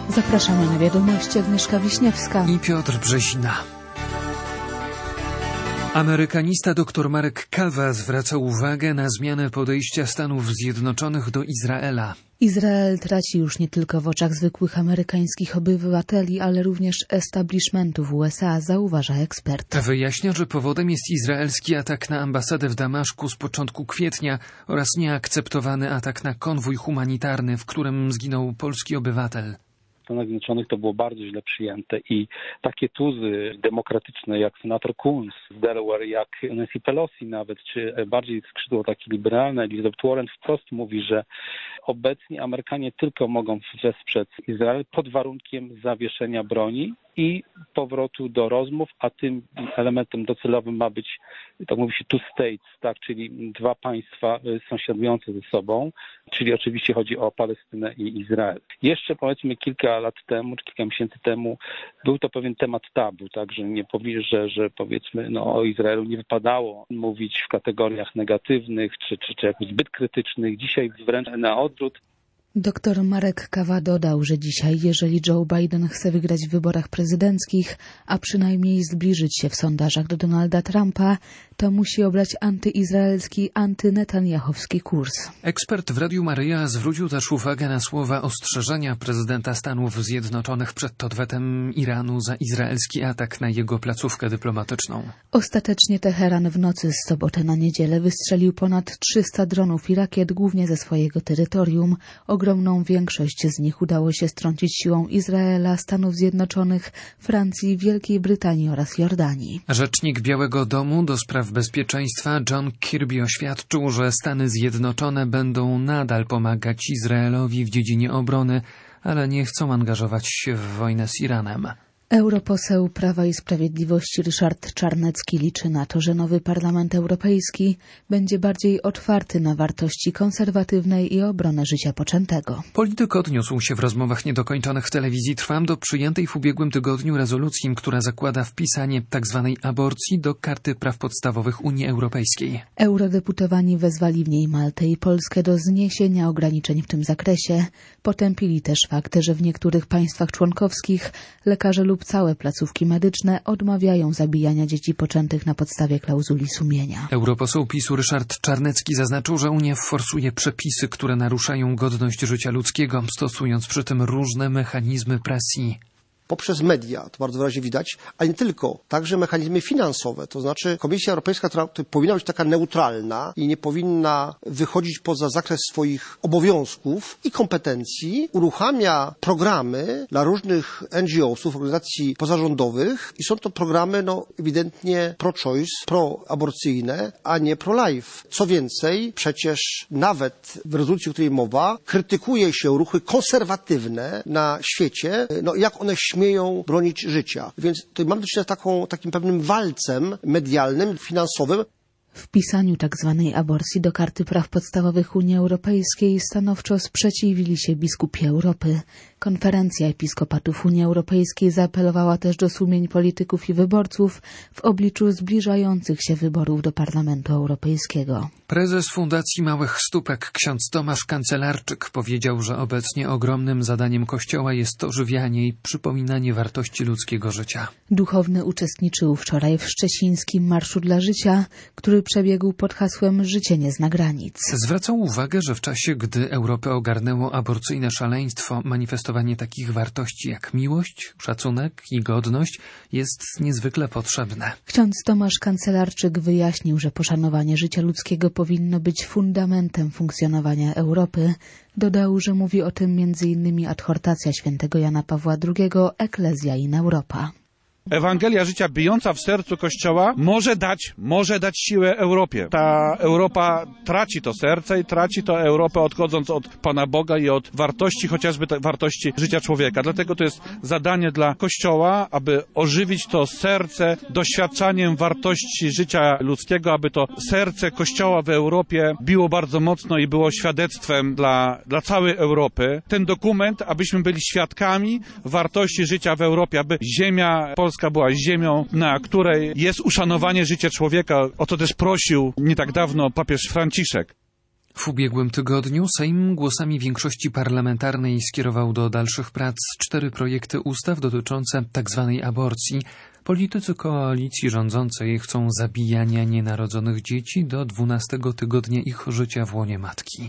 Zapraszamy na wiadomości. Agnieszka Wiśniewska i Piotr Brzezina. Amerykanista dr Marek Kawa zwraca uwagę na zmianę podejścia Stanów Zjednoczonych do Izraela. Izrael traci już nie tylko w oczach zwykłych amerykańskich obywateli, ale również establishmentu w USA, zauważa ekspert. Wyjaśnia, że powodem jest izraelski atak na ambasadę w Damaszku z początku kwietnia oraz nieakceptowany atak na konwój humanitarny, w którym zginął polski obywatel. W Stanach Zjednoczonych to było bardzo źle przyjęte i takie tuzy demokratyczne jak senator Coons z Delaware, jak Nancy Pelosi nawet, czy bardziej skrzydło takie liberalne, Elizabeth Warren wprost mówi, że obecnie Amerykanie tylko mogą wesprzeć Izrael pod warunkiem zawieszenia broni i powrotu do rozmów, a tym elementem docelowym ma być, tak mówi się, two states, tak, czyli dwa państwa sąsiadujące ze sobą, czyli oczywiście chodzi o Palestynę i Izrael. Jeszcze powiedzmy kilka lat temu, czy kilka miesięcy temu był to pewien temat tabu, tak, że nie że powiedzmy o Izraelu nie wypadało mówić w kategoriach negatywnych, czy jakoś zbyt krytycznych. Dzisiaj wręcz na odwrót. Dr Marek Kawa dodał, że dzisiaj, jeżeli Joe Biden chce wygrać w wyborach prezydenckich, a przynajmniej zbliżyć się w sondażach do Donalda Trumpa, to musi obrać antyizraelski, antynetaniahowski kurs. Ekspert w Radiu Maryja zwrócił też uwagę na słowa ostrzeżenia prezydenta Stanów Zjednoczonych przed odwetem Iranu za izraelski atak na jego placówkę dyplomatyczną. Ostatecznie Teheran w nocy z soboty na niedzielę wystrzelił ponad 300 dronów i rakiet głównie ze swojego terytorium. Ogromną większość z nich udało się strącić siłą Izraela, Stanów Zjednoczonych, Francji, Wielkiej Brytanii oraz Jordanii. Rzecznik Białego Domu do spraw bezpieczeństwa John Kirby oświadczył, że Stany Zjednoczone będą nadal pomagać Izraelowi w dziedzinie obrony, ale nie chcą angażować się w wojnę z Iranem. Europoseł Prawa i Sprawiedliwości Ryszard Czarnecki liczy na to, że nowy Parlament Europejski będzie bardziej otwarty na wartości konserwatywnej i obronę życia poczętego. Polityk odniósł się w rozmowach niedokończonych w telewizji Trwam do przyjętej w ubiegłym tygodniu rezolucji, która zakłada wpisanie tzw. aborcji do Karty Praw Podstawowych Unii Europejskiej. Eurodeputowani wezwali w niej Maltę i Polskę do zniesienia ograniczeń w tym zakresie. Potępili też fakt, że w niektórych państwach członkowskich lekarze lub całe placówki medyczne odmawiają zabijania dzieci poczętych na podstawie klauzuli sumienia. Europoseł PiS-u Ryszard Czarnecki zaznaczył, że Unia forsuje przepisy, które naruszają godność życia ludzkiego, stosując przy tym różne mechanizmy presji. Poprzez media, to bardzo wyraźnie widać, ale nie tylko, także mechanizmy finansowe. To znaczy Komisja Europejska, która powinna być taka neutralna i nie powinna wychodzić poza zakres swoich obowiązków i kompetencji, uruchamia programy dla różnych NGO-sów, organizacji pozarządowych i są to programy ewidentnie pro-choice, proaborcyjne, a nie pro-life. Co więcej, przecież nawet w rezolucji, o której mowa, krytykuje się ruchy konserwatywne na świecie, jak one śmieją bronić życia. Więc tutaj mamy do czynienia z takim pewnym walcem medialnym, finansowym. W pisaniu tzw. aborcji do Karty Praw Podstawowych Unii Europejskiej stanowczo sprzeciwili się biskupi Europy. Konferencja Episkopatów Unii Europejskiej zaapelowała też do sumień polityków i wyborców w obliczu zbliżających się wyborów do Parlamentu Europejskiego. Prezes Fundacji Małych Stópek ksiądz Tomasz Kancelarczyk powiedział, że obecnie ogromnym zadaniem Kościoła jest ożywianie i przypominanie wartości ludzkiego życia. Duchowny uczestniczył wczoraj w szczecińskim Marszu dla Życia, który przebiegł pod hasłem Życie nie zna granic. Zwracał uwagę, że w czasie, gdy Europę ogarnęło aborcyjne szaleństwo, manifestowanie takich wartości jak miłość, szacunek i godność jest niezwykle potrzebne. Ksiądz Tomasz Kancelarczyk wyjaśnił, że poszanowanie życia ludzkiego powinno być fundamentem funkcjonowania Europy. Dodał, że mówi o tym m.in. adhortacja świętego Jana Pawła II Eklezja in Europa. Ewangelia życia bijąca w sercu Kościoła może dać siłę Europie. Ta Europa traci to serce i traci to Europę, odchodząc od Pana Boga i od wartości, chociażby wartości życia człowieka. Dlatego to jest zadanie dla Kościoła, aby ożywić to serce doświadczaniem wartości życia ludzkiego, aby to serce Kościoła w Europie biło bardzo mocno i było świadectwem dla całej Europy. Ten dokument, abyśmy byli świadkami wartości życia w Europie, aby ziemia Polska była ziemią, na której jest uszanowanie życia człowieka. O to też prosił nie tak dawno papież Franciszek. W ubiegłym tygodniu Sejm głosami większości parlamentarnej skierował do dalszych prac 4 projekty ustaw dotyczące tzw. aborcji. Politycy koalicji rządzącej chcą zabijania nienarodzonych dzieci do 12 tygodnia ich życia w łonie matki.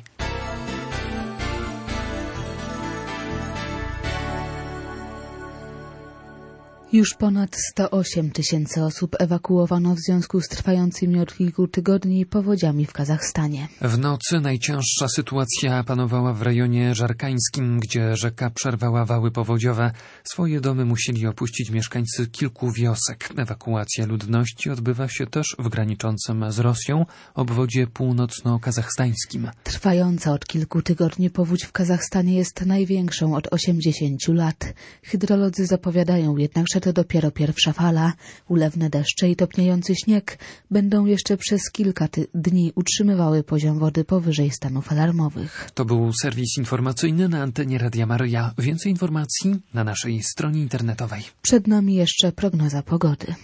Już ponad 108 000 osób ewakuowano w związku z trwającymi od kilku tygodni powodziami w Kazachstanie. W nocy najcięższa sytuacja panowała w rejonie żarkańskim, gdzie rzeka przerwała wały powodziowe. Swoje domy musieli opuścić mieszkańcy kilku wiosek. Ewakuacja ludności odbywa się też w graniczącym z Rosją obwodzie północno-kazachstańskim. Trwająca od kilku tygodni powódź w Kazachstanie jest największą od 80 lat. Hydrolodzy zapowiadają jednak, że to dopiero pierwsza fala. Ulewne deszcze i topniejący śnieg będą jeszcze przez kilka dni utrzymywały poziom wody powyżej stanów alarmowych. To był serwis informacyjny na antenie Radia Maryja. Więcej informacji na naszej stronie internetowej. Przed nami jeszcze prognoza pogody.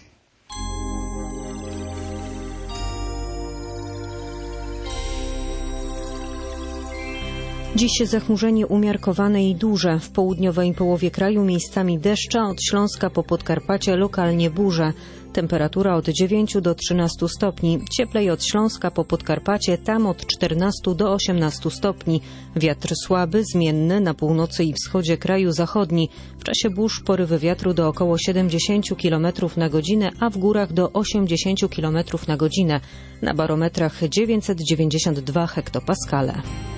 Dziś zachmurzenie umiarkowane i duże. W południowej połowie kraju miejscami deszcze, od Śląska po Podkarpacie lokalnie burze. Temperatura od 9 do 13 stopni. Cieplej od Śląska po Podkarpacie, tam od 14 do 18 stopni. Wiatr słaby, zmienny, na północy i wschodzie kraju zachodni. W czasie burz porywy wiatru do około 70 km na godzinę, a w górach do 80 km na godzinę. Na barometrach 992 hektopaskale.